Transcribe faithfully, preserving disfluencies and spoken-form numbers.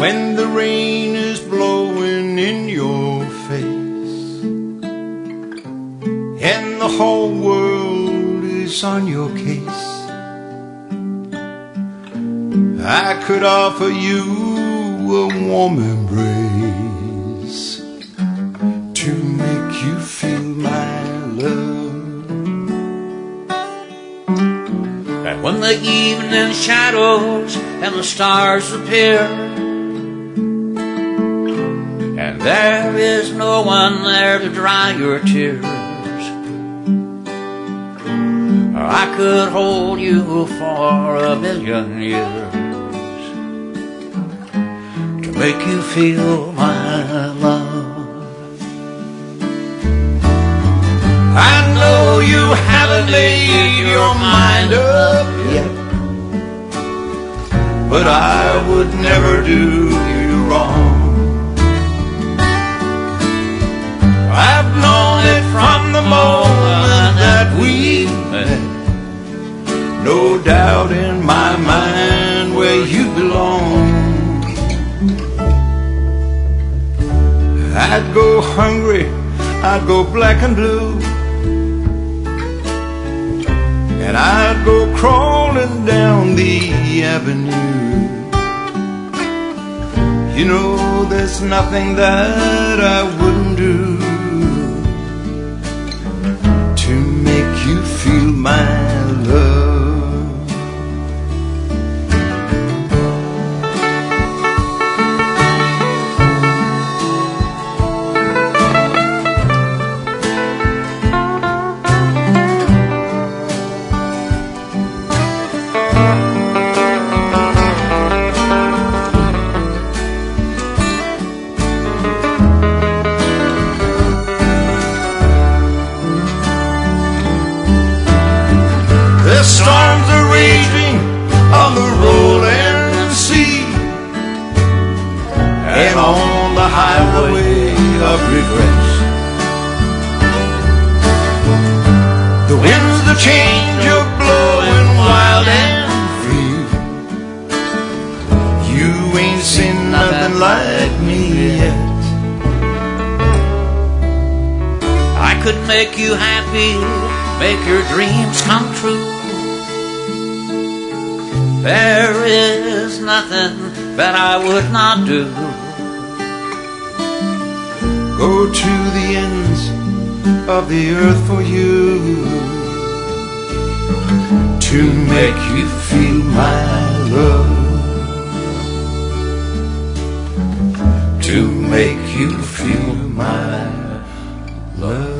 when the rain is blowing in your face and the whole world is on your case. I could offer you a warm embrace to make you feel my love. And when the evening shadows and the stars appear, and there is no one there to dry your tears, I could hold you for a million years to make you feel my love. I know you haven't made your mind up yet, but I would never do you wrong. I've known it from the moment that we met, no doubt in my mind where you belong. I'd go hungry, I'd go black and blue, and I'd go crawling down the avenue. You know there's nothing that I wouldn't do to make you feel my love. The storms are raging on the rolling sea, and on the highway of regrets, the winds of change are blowing wild and free. You ain't seen nothing like me yet. I could make you happy, make your dreams come true. There is nothing that I would not do. Go to the ends of the earth for you to make you feel my love, to make you feel my love.